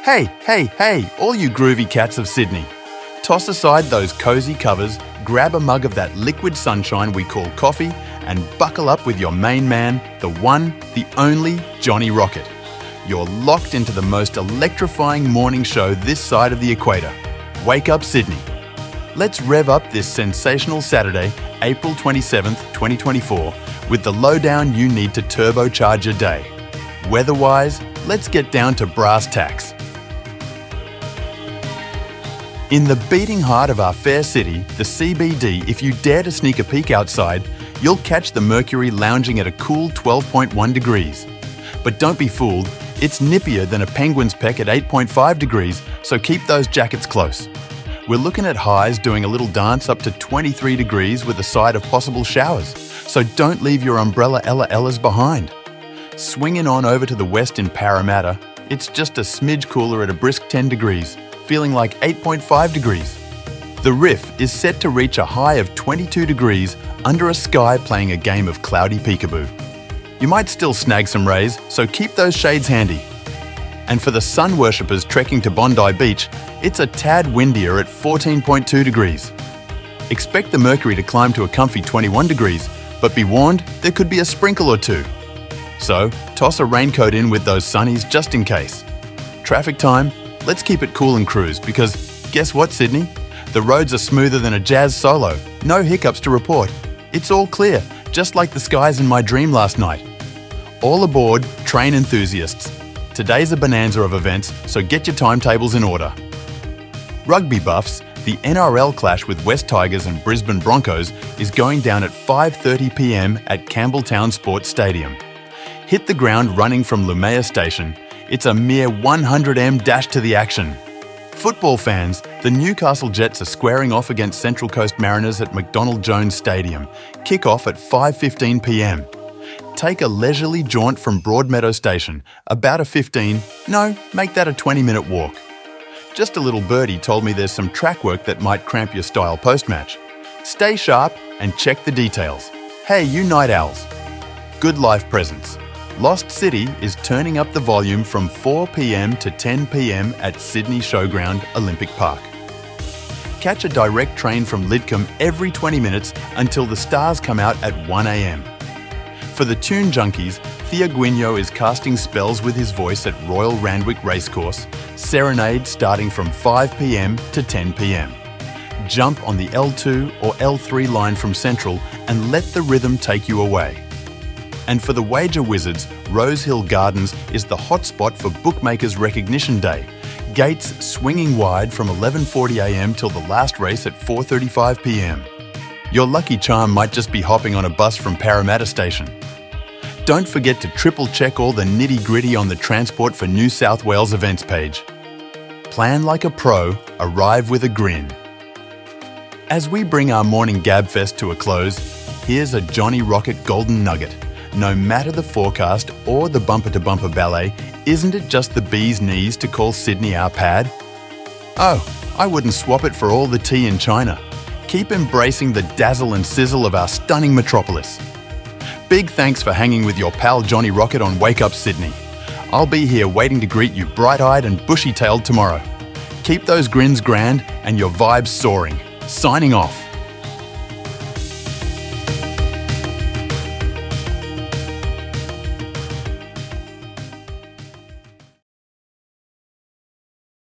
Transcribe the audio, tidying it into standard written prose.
Hey, all you groovy cats of Sydney. Toss aside those cosy covers, grab a mug of that liquid sunshine we call coffee, and buckle up with your main man, the one, the only Johnny Rocket. You're locked into the most electrifying morning show this side of the equator. Wake Up Sydney. Let's rev up this sensational Saturday, April 27th, 2024, with the lowdown you need to turbocharge your day. Weather-wise, let's get down to brass tacks. In the beating heart of our fair city, the CBD, if you dare to sneak a peek outside, you'll catch the mercury lounging at a cool 12.1 degrees. But don't be fooled, it's nippier than a penguin's peck at 8.5 degrees, so keep those jackets close. We're looking at highs doing a little dance up to 23 degrees with a side of possible showers, so don't leave your umbrella Ellas behind. Swinging on over to the west in Parramatta, it's just a smidge cooler at a brisk 10 degrees, feeling like 8.5 degrees. The Riff is set to reach a high of 22 degrees under a sky playing a game of cloudy peekaboo. You might still snag some rays, so keep those shades handy. And for the sun worshippers trekking to Bondi Beach, it's a tad windier at 14.2 degrees. Expect the mercury to climb to a comfy 21 degrees, but be warned, there could be a sprinkle or two. So, toss a raincoat in with those sunnies just in case. Traffic time? Let's keep it cool and cruise because, guess what, Sydney? The roads are smoother than a jazz solo. No hiccups to report. It's all clear, just like the skies in my dream last night. All aboard, train enthusiasts. Today's a bonanza of events, so get your timetables in order. Rugby buffs, the NRL clash with West Tigers and Brisbane Broncos is going down at 5:30 p.m. at Campbelltown Sports Stadium. Hit the ground running from Lumea Station. It's a mere 100m dash to the action. Football fans, the Newcastle Jets are squaring off against Central Coast Mariners at McDonald Jones Stadium. Kick-off at 5:15 p.m. Take a leisurely jaunt from Broadmeadow Station, about a make that a 20-minute walk. Just a little birdie told me there's some track work that might cramp your style post-match. Stay sharp and check the details. Hey, you night owls. Good life presents. Lost City is turning up the volume from 4 p.m. to 10 p.m. at Sydney Showground, Olympic Park. Catch a direct train from Lidcombe every 20 minutes until the stars come out at 1 a.m. For the tune junkies, Thea Guinho is casting spells with his voice at Royal Randwick Racecourse, Serenade starting from 5 p.m. to 10 p.m. Jump on the L2 or L3 line from Central and let the rhythm take you away. And for the wager wizards, Rose Hill Gardens is the hotspot for Bookmakers Recognition Day. Gates swinging wide from 11:40am till the last race at 4:35 p.m. Your lucky charm might just be hopping on a bus from Parramatta Station. Don't forget to triple check all the nitty-gritty on the Transport for New South Wales events page. Plan like a pro, arrive with a grin. As we bring our morning Gabfest to a close, here's a Johnny Rocket golden nugget. No matter the forecast or the bumper-to-bumper ballet, isn't it just the bee's knees to call Sydney our pad? Oh, I wouldn't swap it for all the tea in China. Keep embracing the dazzle and sizzle of our stunning metropolis. Big thanks for hanging with your pal Johnny Rocket on Wake Up Sydney. I'll be here waiting to greet you bright-eyed and bushy-tailed tomorrow. Keep those grins grand and your vibes soaring. Signing off.